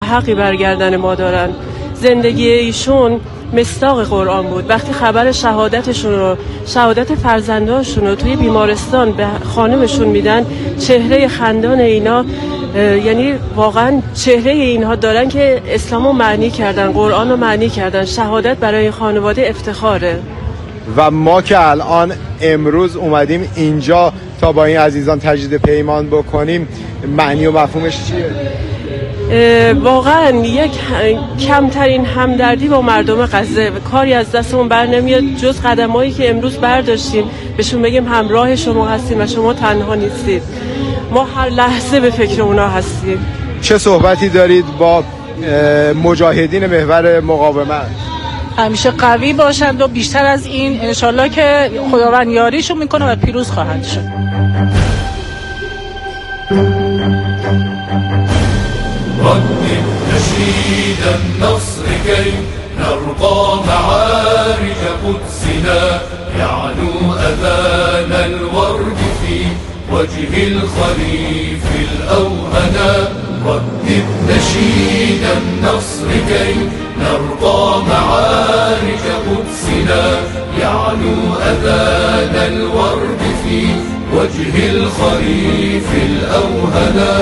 حقی برگردن ما دارن. زندگی ایشون مصداق قرآن بود. وقتی خبر شهادتشون رو، شهادت فرزندانشون رو توی بیمارستان به خانمشون میدن، چهره خندان اینا، یعنی واقعا چهره اینها دارن که اسلامو معنی کردن، قرآن رو معنی کردن. شهادت برای این خانواده افتخاره. و ما که الان امروز اومدیم اینجا تا با این عزیزان تجدید پیمان بکنیم، معنی و مفهومش چیه؟ واقعا یک کمترین همدردی با مردم غزه. کاری از دستمون بر نمیاد جز قدمایی که امروز برداشتیم، بهشون بگیم همراه شما هستیم و شما تنها نیستید. ما هر لحظه به فکر اونا هستیم. چه صحبتی دارید با مجاهدین محور مقاومت؟ همیشه قوی باشند و بیشتر از این انشالله که خداوند یاریشون میکنه و پیروز خواهند شد. ردد نشيد النصر كي نرقى معارك قدسنا يعلو أذان الورد في وجه الخليف الأوهنا. ردد نشيد النصر كي نرقى معارك قدسنا يعلو أذان الورد في وجه الخليف الأوهنا.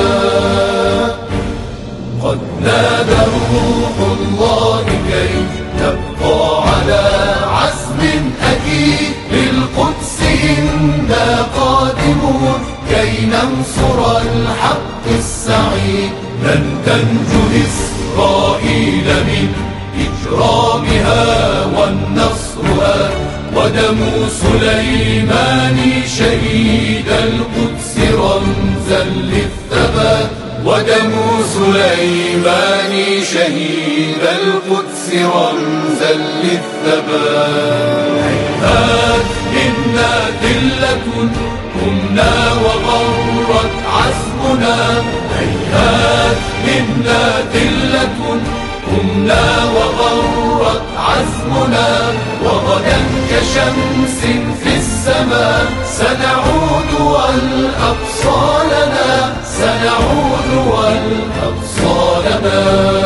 قد نادى روح الله كي تبقى على عزم أكيد للقدس إنا قادمون كي ننصر الحق السعيد. لن تنجو إسرائيل من إجرامها والنصر آت ودم سليمان شهيد القدس رمزا للثبات. ودم سليمان شهيد القدس رمزا للثبات. هيهات إنا ذلة قمنا وغرت عزمنا. هيهات إنا ذلة قمنا وغرت عزمنا. وغدا كشمس في السماء سنعود والأقصى لنا. سنعود والأقصى لنا.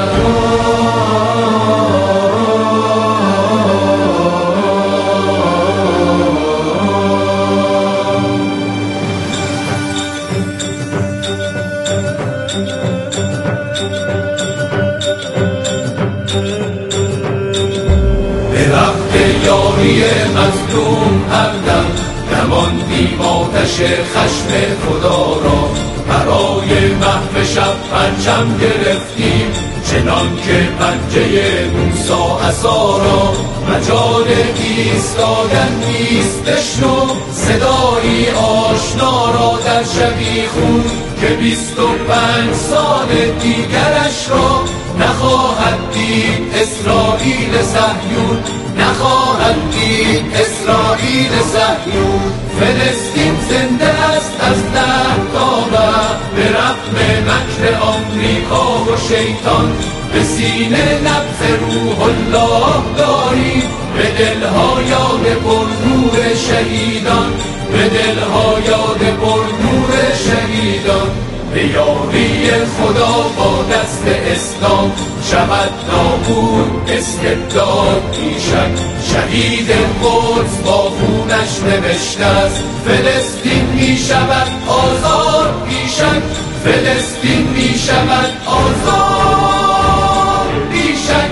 یاری مظلوم هر دم نماندیم آتش خشم خدا را. برای محو شب پرچم گرفتیم چنان که پنجه موسی عصا را. مجال ایستادن نیست بشنو صدایی آشنا را در شبی خون که 25 سال دیگرش را نخواهد دید اسرائیل صهیون. نخواهد دید اسرائیل صهیون. فلسطین زنده است از نهتابه به رغم مکر آمریکا و شیطان. به سینه نبض روح الله داریم به دلها یاد پرنور شهیدان. به دلها یاد پرنور شهیدان. به یاری خدا با دست اسلام شود نابود استبداد بیشک. شهید قدس با خونش نوشته است فلسطین می شود آزاد بیشک. فلسطین می شود آزاد بیشک.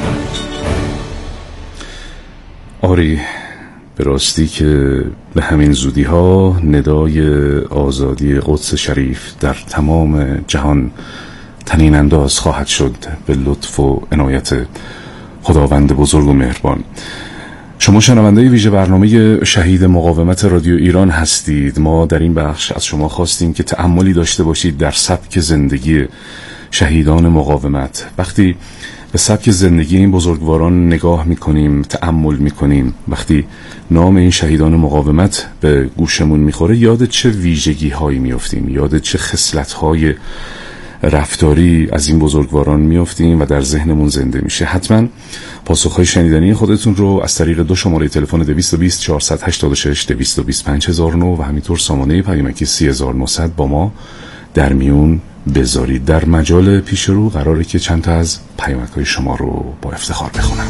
آری به راستی که به همین زودی ها ندای آزادی قدس شریف در تمام جهان طنین انداز خواهد شد به لطف و عنایت خداوند بزرگ و مهربان. شما شنونده ویژه برنامه شهید مقاومت رادیو ایران هستید. ما در این بخش از شما خواستیم که تأملی داشته باشید در سبک زندگی شهیدان مقاومت. وقتی به سبک زندگی این بزرگواران نگاه میکنیم، تأمل میکنیم، وقتی نام این شهیدان مقاومت به گوشمون میخوره، یاد چه ویژگی هایی میافتیم، یاد چه خصلت های رفتاری از این بزرگواران میافتیم و در ذهنمون زنده میشه. حتما پاسخهای شنیدنی خودتون رو از طریق 2 شماره تلفن 220 486 225 5009 و همینطور سامانه پیامکی 3900 با ما در میون بذارید. در مجال پیش رو قراره که چند تا از پیامک‌های شما رو با افتخار بخونم.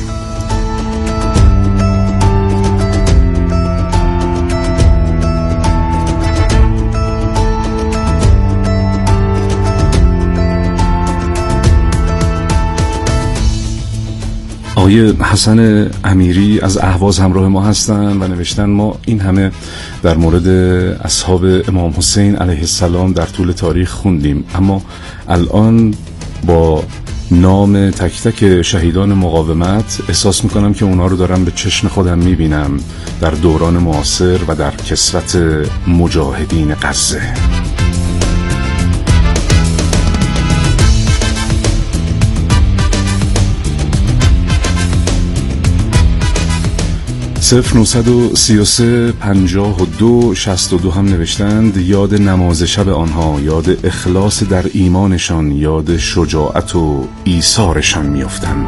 آقای حسن امیری از اهواز همراه ما هستن و نوشتن ما این همه در مورد اصحاب امام حسین علیه السلام در طول تاریخ خوندیم، اما الان با نام تک تک شهیدان مقاومت احساس میکنم که اونا رو دارم به چشم خودم میبینم در دوران معاصر و در کسوت مجاهدین غزه. صفر 933 52 62 هم نوشتند یاد نماز شب آنها، یاد اخلاص در ایمانشان، یاد شجاعت و ایثارشان میافتند.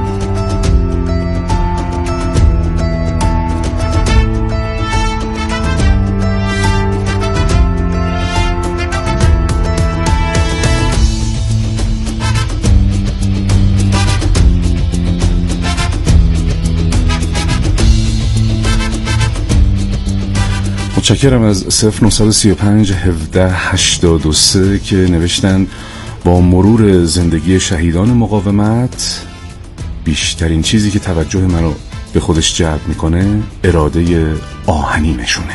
متشکرم از 0935 17 83 که نوشتن با مرور زندگی شهیدان مقاومت بیشترین چیزی که توجه منو به خودش جلب میکنه اراده آهنینشونه.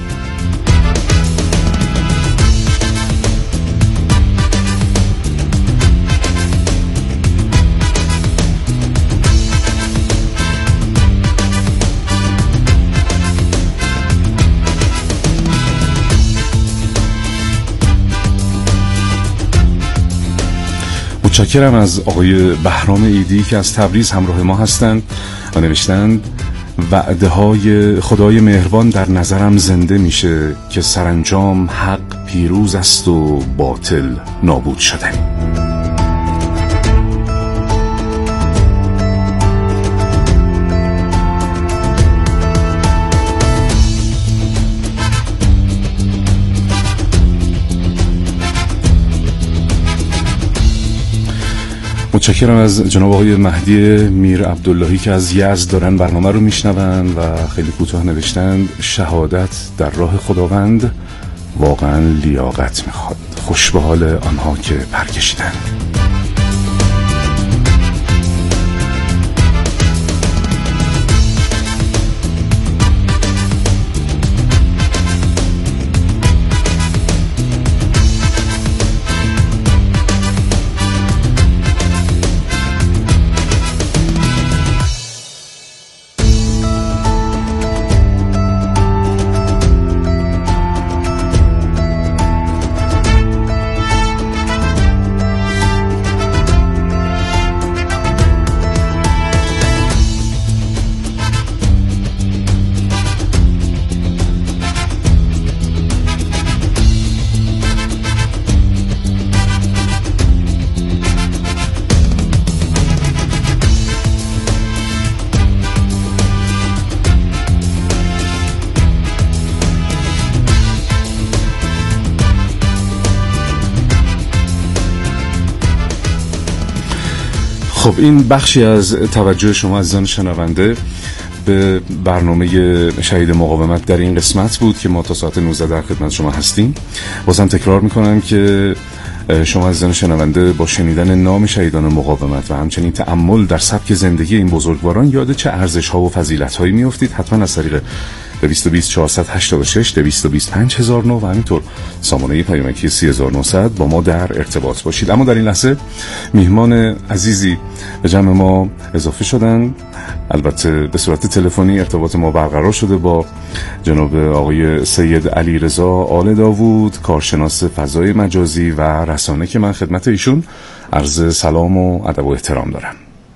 متشکرم از آقای بهرام ایدی که از تبریز همراه ما هستند و نوشتند وعده های خدای مهربان در نظرم زنده میشه که سرانجام حق پیروز است و باطل نابود شده. متشکرم از جناب آقای مهدی میر عبداللهی که از یزد دارن برنامه رو میشنون و خیلی کوتاه نوشتند شهادت در راه خداوند واقعا لیاقت میخواد. خوش به حال آنها که پرکشیدن. خب این بخشی از توجه شما عزیزان شنونده به برنامه شهید مقاومت در این قسمت بود که ما تا ساعت 19 در خدمت شما هستیم. بازم تکرار میکنم که شما عزیزان شنونده با شنیدن نام شهیدان مقاومت و همچنین تأمل در سبک زندگی این بزرگواران یاد چه ارزش ها و فضیلت هایی میافتید. حتما از طریق 220 486 225 1009 و همینطور سامانه پیامکی 3900 با ما در ارتباط باشید. اما در این لحظه میهمان عزیزی به جمع ما اضافه شدن. البته به صورت تلفنی ارتباط ما برقرار شده با جناب آقای سید علیرضا آل داوود، کارشناس فضای مجازی و رسانه که من خدمت ایشون عرض سلام و ادب و احترام دارم.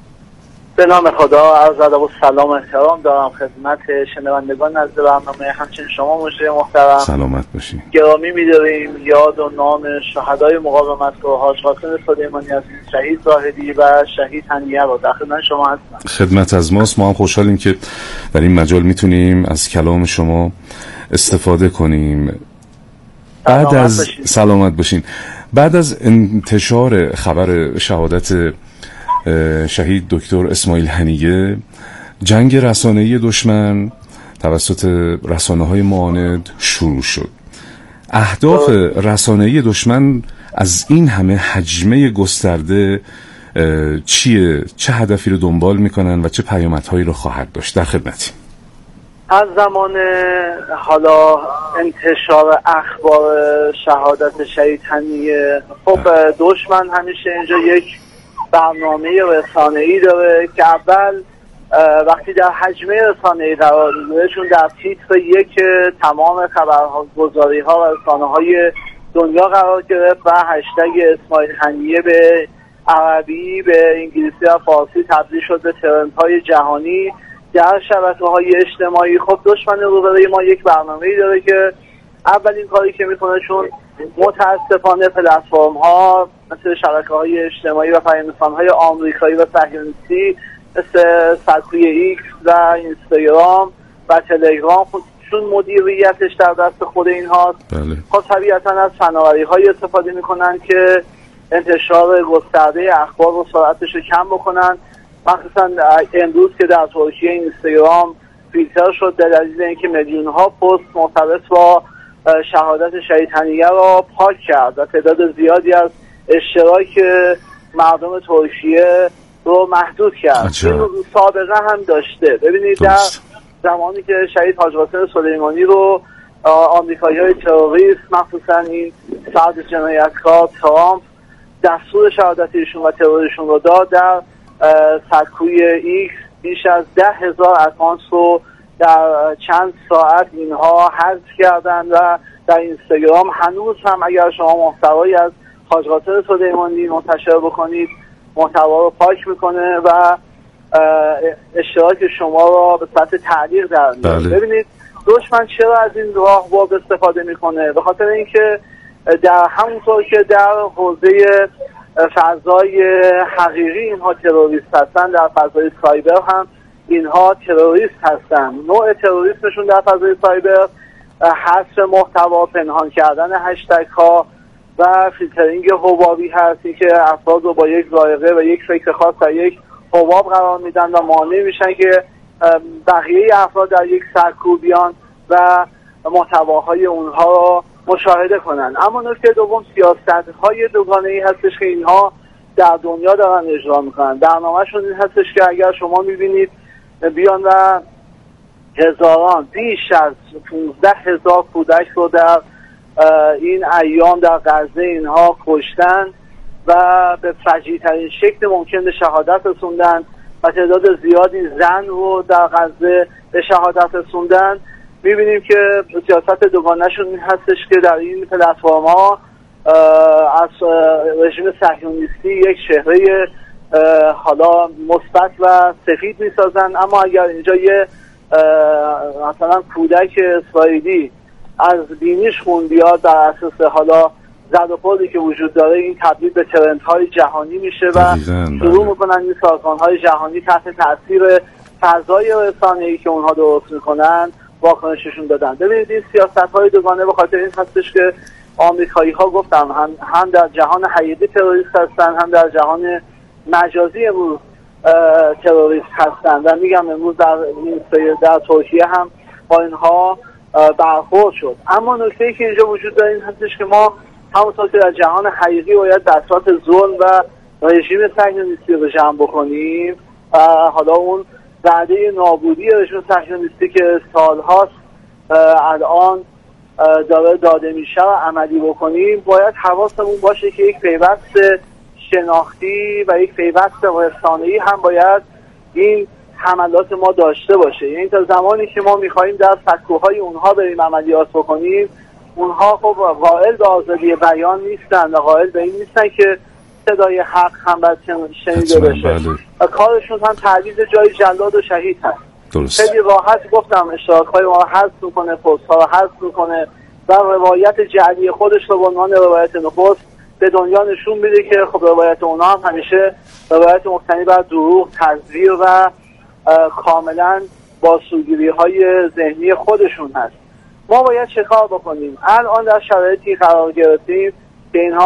به نام خدا عرض ادب و سلام و احترام دارم خدمت شنوندگان از برنامه، همچنین شما مشتری محترم سلامت باشید. گرامی می‌داریم یاد و نام شهدای مقاومت رو حاج قاسم سلیمانی عزیز، شهید زاهدی و شهید هنیه رو در خدمت شما هستم. خدمت از ماست. ما هم خوشحالیم که در این مجال میتونیم از کلام شما استفاده کنیم. بعد از سلامت باشین. بعد از انتشار خبر شهادت شهید دکتر اسماعیل هنیه، جنگ رسانه‌ای دشمن توسط رسانه‌های معاند شروع شد. اهداف رسانه‌ای دشمن از این همه حجمه گسترده چیه؟ چه هدفی رو دنبال میکنن و چه پیامدهایی رو خواهد داشت؟ در خدمتیم. از زمان حالا انتشار اخبار شهادت شهید هنیه، خب دشمن همیشه اینجا یک برنامه رسانه‌ای داره که اول وقتی در حجمه رسانه‌ای قرار میگیره، چون در تیتر یک تمام خبرگزاری‌ها و رسانه‌های دنیا قرار گرفت و هشتگ اسماعیل هنیه به عربی، به انگلیسی و فارسی تبدیل شد به ترندهای جهانی در شبکه‌های اجتماعی. خب دشمن رو برای ما یک برنامه‌ای داره که اولین کاری که میکنه، چون متاسفانه پلتفرم‌ها مثل شبکه‌های اجتماعی و پیام‌رسان‌های آمریکایی و صهیونیستی مثل سکوی ایکس و اینستاگرام و تلگرام، چون مدیریتش در دست خود اینهاست، خب طبیعتاً از فناوری‌های استفاده میکنن که انتشار گسترده اخبار و سرعتش رو کم بکنن. مخصوصا امروز که در ترکیه اینستاگرام فیلتر شد به دلیل اینکه میلیون‌ها پست مرتبط با شهادت شهید هنیه را پاک کرد و تعداد زیادی از اشتراک مردم ترکیه رو محدود کرد. این سابقه هم داشته. ببینید در زمانی که شهید حاج قاسم سلیمانی رو آمریکایی‌های تروریست، مخصوصا این فرد جنایتکار ترامپ، دستور شهادت ایشون و ترورشون رو داد، در سکوی ایکس بیش از 10,000 اکانت رو در چند ساعت اینها حذف کردن و در اینستاگرام هنوز هم اگر شما محتوایی از حاج قاسم سلیمانی منتشر بکنید، محتوا رو پاک میکنه و اشتراک شما را به صورت تعلیق در میاره. ببینید دشمن چرا از این راه باب استفاده میکنه؟ به خاطر اینکه در همونطور که در حوزه فضای حقیقی اینها تروریست هستن، در فضای سایبر هم اینها تروریست هستن. نوع تروریسمشون در فضای سایبر حذف محتوا، پنهان کردن هشتگ ها و فیلترینگ حبابی هست. این که افراد رو با یک ذائقه و یک فکر خاص در یک حباب قرار میدن و مانع میشن که بقیه افراد در یک سرکوب بیان و محتواهای اونها رو مشاهده کنن. اما نکته دوم، سیاست‌های دوگانه‌ای هستش که اینها در دنیا دارن اجرا میکنن. برنامه‌شون این هستش که اگر شما میبینید بیان و هزاران، بیش از 15,000 کودک رو در این ایام در غزه اینها کشتن و به فجیع‌ترین شکل ممکن به شهادت رسوندن و تعداد زیادی زن رو در غزه به شهادت رسوندن. میبینیم که سیاست دوگانه‌شون این هستش که در این پلتفرم‌ها از رژیم صهیونیستی یک چهره حالا مثبت و سفید میسازن، اما اگر اینجا یه مثلا کودک اسرائیلی از دینیش خون بیاد در اساس حالا زد و خوردی که وجود داره، این تبدیل به ترندهای جهانی میشه و شروع میکنن این سازمان‌های جهانی تحت تاثیر فضای رسانه‌ای که اونها درست میکنن واکنششون دادن. ببینید این سیاست‌های دوگانه به خاطر این هستش که آمریکایی‌ها گفتم هم در جهان حقیقی تروریست هستن، هم در جهان مجازی امروز تروریست هستن و میگم امروز در ترکیه هم با اینها برخورد شد. اما نکته‌ای که اینجا وجود داره این هستش که ما همونطور که در جهان حقیقی باید بساط ظلم و رژیم صهیونیستی رو جمع بکنیم و حالا اون وعده نابودی رژیم صهیونیستی که سالهاست الان داره داده میشه و عملی بکنیم، باید حواسمون باشه که یک پیوست شناختی و یک پیوست رسانه‌ای هم باید این حملات ما داشته باشه. یعنی تا زمانی که ما میخواییم در سکوهای اونها بریم عملیات بکنیم، اونها خب قائل به آزادی بیان نیستن و قائل به این نیستن که صدای حق هم باید شنیده بشه و کارشون هم تعویض جای جلاد و شهید هست. درست. خیلی راحت گفتم اشتراک‌های ما رو حذف میکنه، پست‌ها رو حذف میکنه و روایت جعلی خودش رو به عنوان روایت نخست به دنیا نشون میده که خب روایت اونها هم همیشه روایت مبتنی بر دروغ، تزویر و کاملا با سوگیری‌های ذهنی خودشون هست. ما باید چه کار بکنیم؟ الان در شرایطی قرار گرفتیم که اینها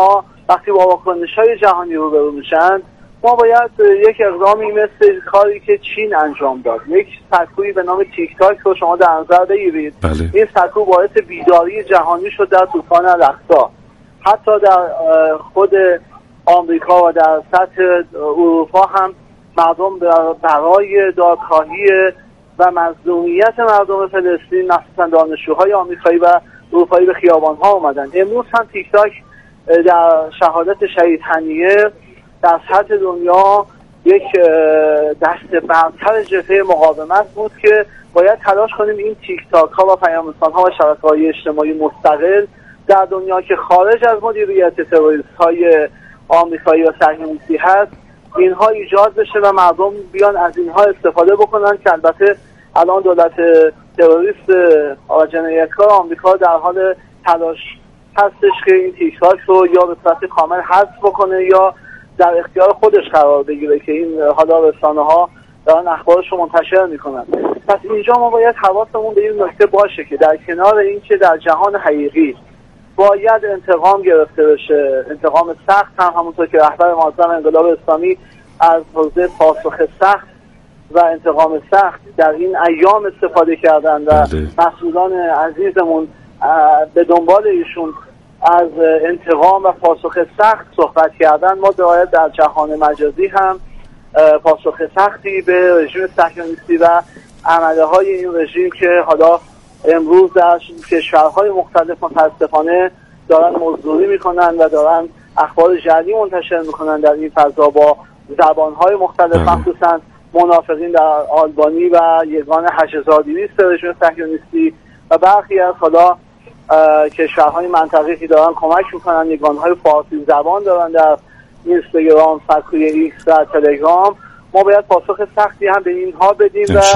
وقتی با واکنش‌های جهانی روبرو میشن، ما باید یک اقدامی مثل کاری که چین انجام داد، یک سکویی به نام تیک تاک رو شما در نظر بگیرید. این سکو باعث بیداری جهانی شد در طوفان الاقصی. حتی در خود آمریکا و در سطح اروپا هم مردم برای دادخواهی و مظلومیت مردم فلسطین، مخصوصا دانشجوهای آمریکایی و اروپایی، به خیابان‌ها اومدن. امروز هم تیک تاک در شهادت شهید هنیه در سطح دنیا یک دست برتر جبهه مقاومت بود که باید تلاش کنیم این تیک تاک ها و پیام‌رسان‌ها و شبکه‌های اجتماعی مستقل در دنیا که خارج از مدیریت تروریست های آمریکایی و صهیونیستی هست، اینها ایجاد بشه و مردم بیان از اینها استفاده بکنن، که البته الان دولت تروریست و جنایتکار آمریکا در حال تلاش هستش که این تیک تاک رو یا به صورت کامل حذف بکنه یا در اختیار خودش قرار بگیره، که این حالا رسانه‌ها دارن اخبارش رو منتشر میکنن. پس اینجا ما باید حواسمون به این نکته باشه که در کنار این که در جهان حقیقی باید انتقام گرفته بشه، انتقام سخت هم همونطور که رهبر معظم انقلاب اسلامی از حوزه پاسخ سخت و انتقام سخت در این ایام استفاده کردن و مسئولان عزیزمون به دنبال ایشون از انتقام و پاسخ سخت صحبت کردن، ما باید در جهان مجازی هم پاسخ سختی به رژیم صهیونیستی و عمله های این رژیم که حالا امروز در کشورهای مختلف متاسفانه دارن مزدوری میکنن و دارن اخبار جعلی منتشر میکنن در این فضا با زبانهای مختلف، مخصوصا منافقین در آلبانی و یگان 8200 رژیم صهیونیستی و برخی از حالا کشورهای منطقه‌ای که دارن کمک میکنن، یگانهای فارسی زبان دارن در اینستاگرام، سکوی ایکس و تلگرام. ما باید پاسخ سختی هم به اینها بدیم و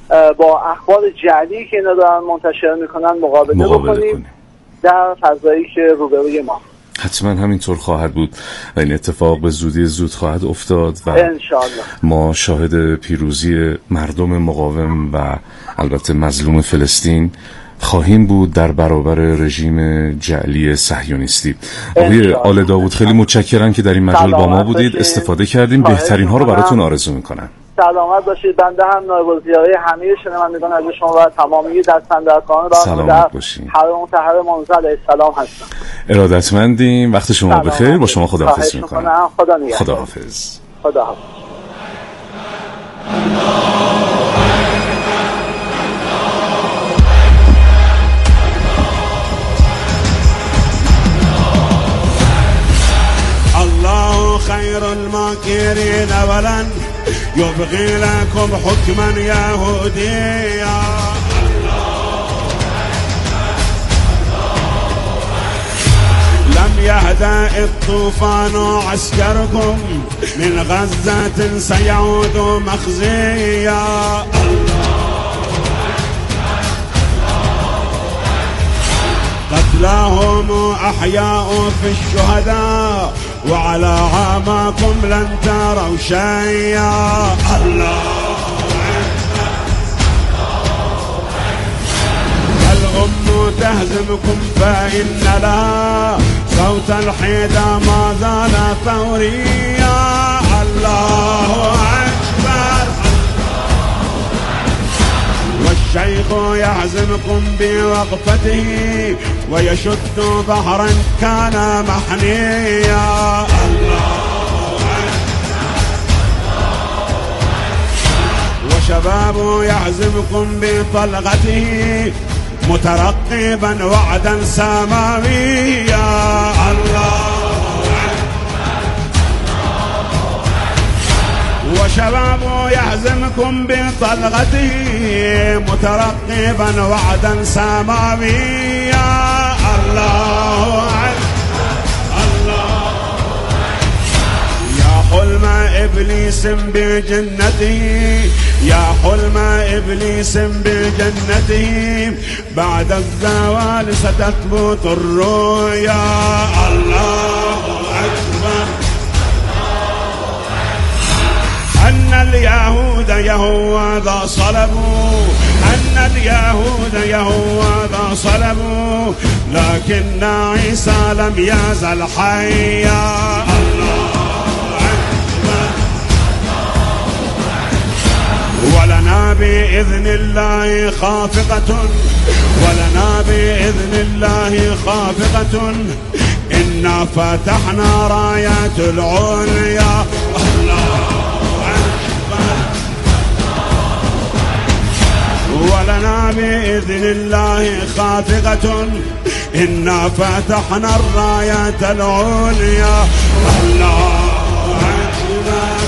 با اخبار جعلی که اینا دارن منتشر میکنن مقابله بکنیم در فضایی که روبروی ما. حتما همینطور خواهد بود و این اتفاق به زودی زود خواهد افتاد و انشاءالله ما شاهد پیروزی مردم مقاوم و البته مظلوم فلسطین خواهیم بود در برابر رژیم جعلی صهیونیستی. آقای آل داوود خیلی متشکرم که در این مجال با ما بودید، استفاده کردیم، بهترین ها رو براتون آرزو میکنم. سلامت باشید. بنده هم نایب الوزرای همه شنوندگان از شما و تمامی دستاندرکاران سلامت باشید. حرم مطهر منزل علیه السلام هستم. ارادتمندیم. وقت شما بخیر. با شما خداحافظی میکنم. خداحافظ. خير الماكرين ولن يبغي لكم حكما يهوديا. لم يهدأ الطوفان عسكركم من غزة سيعود مخزيا. قتلاهم أحياء في الشهداء وعلى عاماكم لن تروا شيئا. الله الأم تهزمكم فإن لها صوت الحيدة ما زال ثوريا. الله أكبر. والشيخ يهزمكم بوقفته ويشد ظهرا كان محنيا. الله وشباب يهزمكم بطلقته مترقبا وعدا سماويا. الله وشباب يهزمكم بطلقته مترقبا وعدا سماويا. الله الله يا حلم إبليس بجنته، يا حلم إبليس بجنته بعد الزوال ستثبت الرؤيا. الله أكبر. أن اليهود يهوذا صلبوا أن اليهود يهوذا صلبوا لكن عيسى لم يزل حيا. ولنا بإذن الله خافقة ولنا بإذن الله خافقة إنا فتحنا رايات العليا. ولنا بإذن الله خافقة إنا فتحنا الرايات العليا. الله أكبر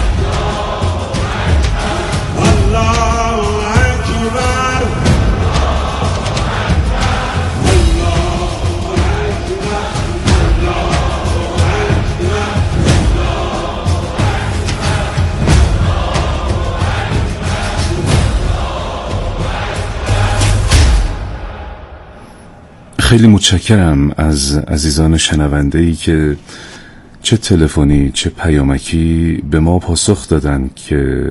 الله أكبر الله خیلی متشکرم از عزیزان شنونده‌ای که چه تلفنی چه پیامکی به ما پاسخ دادن که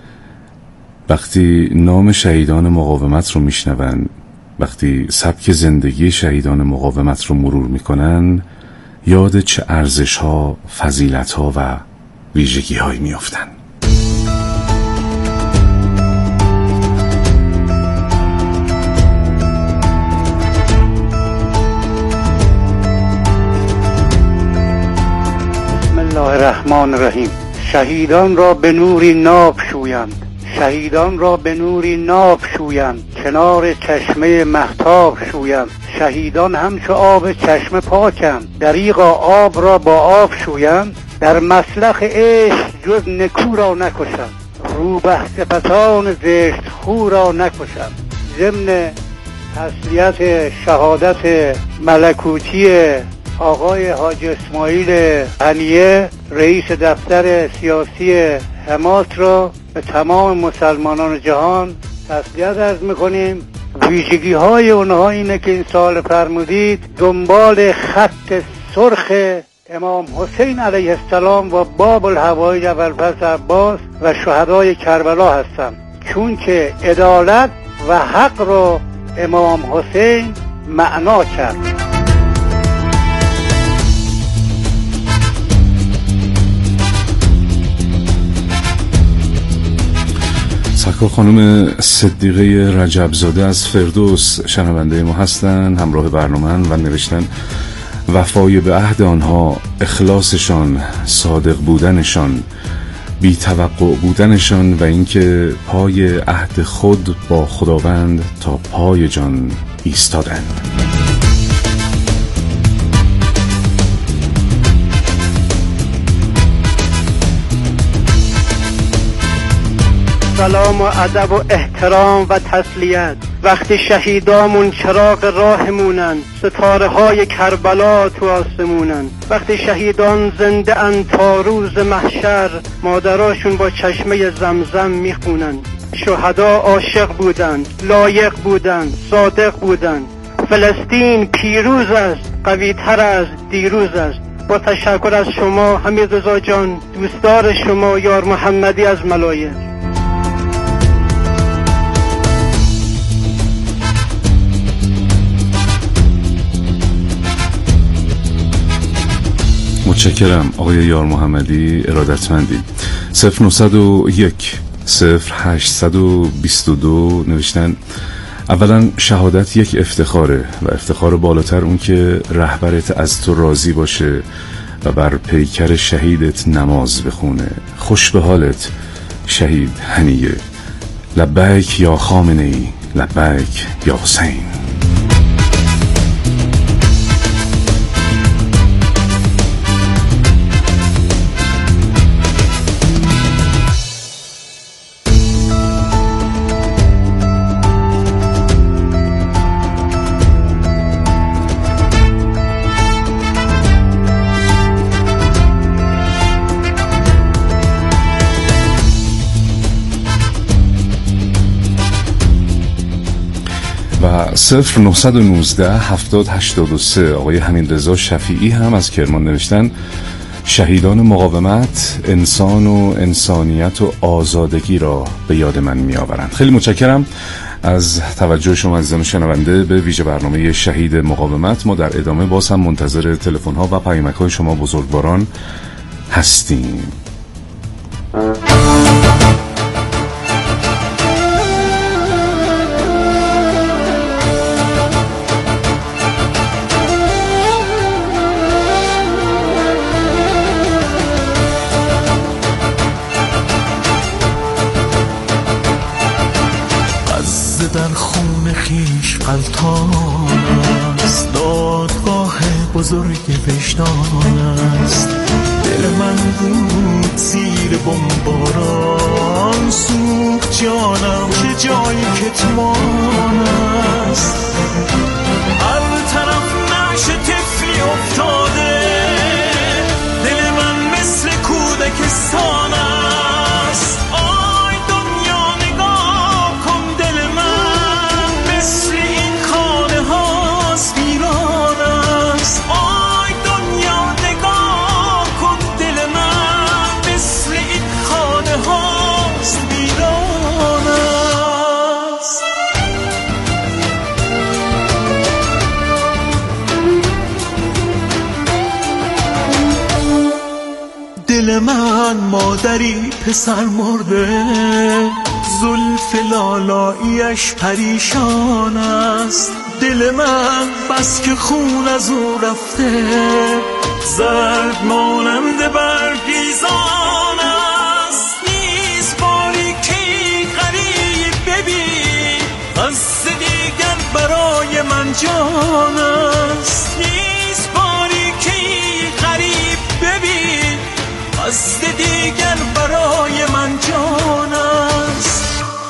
وقتی نام شهیدان مقاومت رو میشنون، وقتی سبک زندگی شهیدان مقاومت رو مرور میکنن، یاد چه ارزش‌ها، فضیلت‌ها و ویژگی‌هایی میافتن. بسم الله الرحمن الرحیم. شهیدان را به نوری ناب شویند، شهیدان را به نوری ناب شویند، کنار چشمه مهتاب شویند. شهیدان همچو آب چشم پاکند، دریغا آب را با آب شویند. در مسلخ عشق جز نکو را نکشند، روبه صفتان زشت خو را نکشند. ضمن تسلیت شهادت ملکوتی آقای حاج اسماعیل هنیه رئیس دفتر سیاسی حماس را به تمام مسلمانان جهان تسلیت عرض میکنیم. ویژگی های اونها اینه که این سال فرمودید دنبال خط سرخ امام حسین علیه السلام و باب الحوائج ابوالفضل عباس و شهدای کربلا هستند، چون که عدالت و حق را امام حسین معنا کرد. سرکار خانم صدیقه رجبزاده از فردوس شنونده ما هستن، همراه برنامه‌اند و نوشتن وفای به عهد آنها، اخلاصشان، صادق بودنشان، بی توقع بودنشان و اینکه پای عهد خود با خداوند تا پای جان ایستادند. سلام و ادب و احترام و تسلیت. وقتی شهیدامون چراغ راهمونن، ستاره های کربلا تو آسمونن. وقتی شهیدان زنده ان تا روز محشر، مادراشون با چشمه زمزم میخونن. شهدا عاشق بودن، لایق بودن، صادق بودن. فلسطین پیروز است، قوی تر از دیروز است. با تشکر از شما حمید رضا جان، دوستدار شما یار محمدی از ملایه. متشکرم آقای یار محمدی ارادتمندی. 0901 0822 نوشتن اولا شهادت یک افتخاره و افتخار بالاتر اون که رهبرت از تو راضی باشه و بر پیکر شهیدت نماز بخونه. خوش به حالت شهید هنیه. لبیک یا خامنه‌ای، لبیک یا حسین. و 0919 7083 آقای حمیدرضا شفیعی هم از کرمان نوشتن شهیدان مقاومت انسان و انسانیت و آزادگی را به یاد من می آورند. خیلی متشکرم از توجه شما عزیزان شنونده به ویژه برنامه شهید مقاومت. ما در ادامه باز هم منتظر تلفن ها و پیامک های شما بزرگواران هستیم. در خون خیش غلطان است، دادگاه بزرگ وجدان است. دل من بود زیر بمباران، سوخت جانم که جای کتمان است. هر طرف نعش طفلی افتاده، دل من مثل کودکستان است. آی دنیا نگاه کن، دل من مثل این خانه هاست ویران است. آی دنیا نگاه کن، دل من مثل این خانه هاست ویران است. دل من مادری پسر مرده، زلف لالاییش پریشان است. دل من بس که خون از او رفته، زرد مانند برگریزان است. نیست باریکی غریب ببین، قصد دیگر برای من جان است. نیست باریکی غریب ببین، قصد دیگر برای من جان است.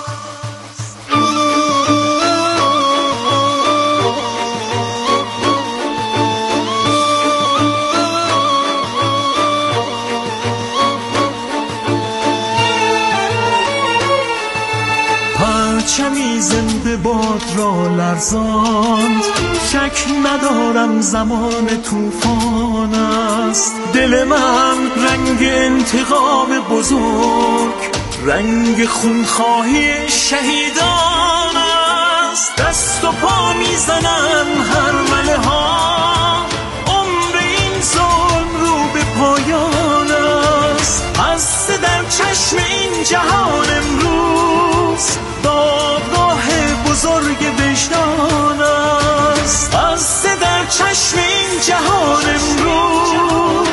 پرچمی زنده باد را لرزاند، شک ندارم زمان طوفان است. دل من رنگ انتقام بزرگ، رنگ خونخواهی شهیدان است. دست و پا میزنن هرمله ها، عمر این ظلم رو به پایان است. قصد در چشم این جهان امروز، دادگاه بزرگ وجدان است. قصد در چشم این جهان امروز،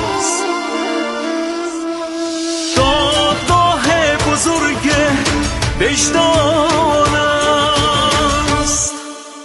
دادگاه بزرگ وجدان است.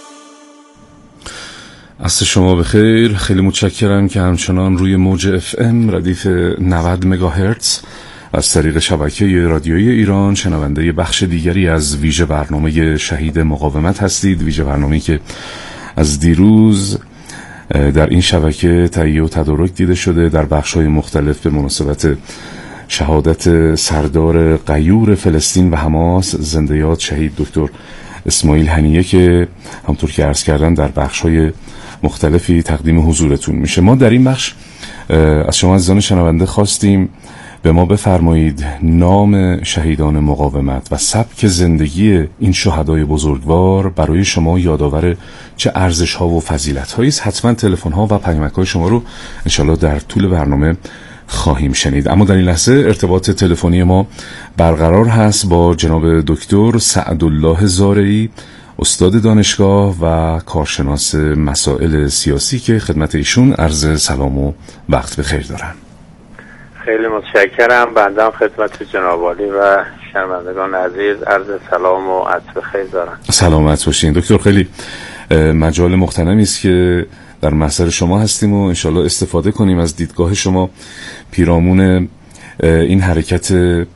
عصر شما بخیر. خیلی متشکرم که همچنان روی موج FM ردیف 90 مگاهرتز از طریق شبکه رادیویی ایران شنونده بخش دیگری از ویژه برنامه شهید مقاومت هستید. ویژه برنامه‌ای که از دیروز در این شبکه تهیه و تدارک دیده شده در بخش‌های مختلف به مناسبت شهادت سردار غیور فلسطین و حماس زنده یاد شهید دکتر اسماعیل هنیه که همونطور که عرض کردم در بخش‌های مختلفی تقدیم حضورتون میشه. ما در این بخش از شما عزیزان شنونده خواستیم به ما بفرمایید نام شهیدان مقاومت و سبک زندگی این شهدای بزرگوار برای شما یادآور چه ارزش‌ها و فضیلت‌هایی است. حتما تلفن‌ها و پیامک‌های شما رو انشالله در طول برنامه خواهیم شنید. اما در این لحظه ارتباط تلفنی ما برقرار هست با جناب دکتر سعدالله زارعی، استاد دانشگاه و کارشناس مسائل سیاسی که خدمت ایشون عرض سلام و وقت بخیر دارم. خیلی متشکرم. بنده هم خدمت جناب عالی و شنوندگان عزیز عرض سلام و عطر خیر دارم. سلامت باشین دکتر. خیلی مجال مغتنمی است که در محضر شما هستیم و انشالله استفاده کنیم از دیدگاه شما پیرامون این حرکت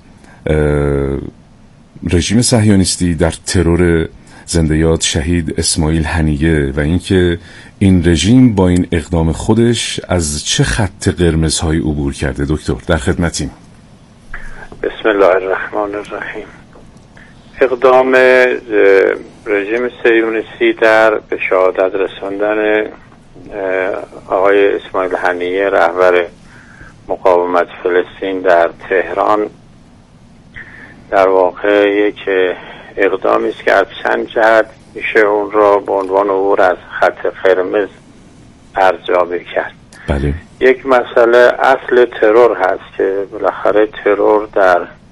رژیم صهیونیستی در ترور زنده یاد شهید اسماعیل هنیه و اینکه این رژیم با این اقدام خودش از چه خط قرمزهایی عبور کرده. دکتر در خدمتیم. بسم الله الرحمن الرحیم. اقدام رژیم صهیونیستی در به شهادت رساندن آقای اسماعیل هنیه رهبر مقاومت فلسطین در تهران در واقع یک اقدامی است که از چند جهت میشه اون را به عنوان عبور از خط قرمز ارزیابی کرد. بله. یک مسئله اصل ترور هست که بالاخره ترور در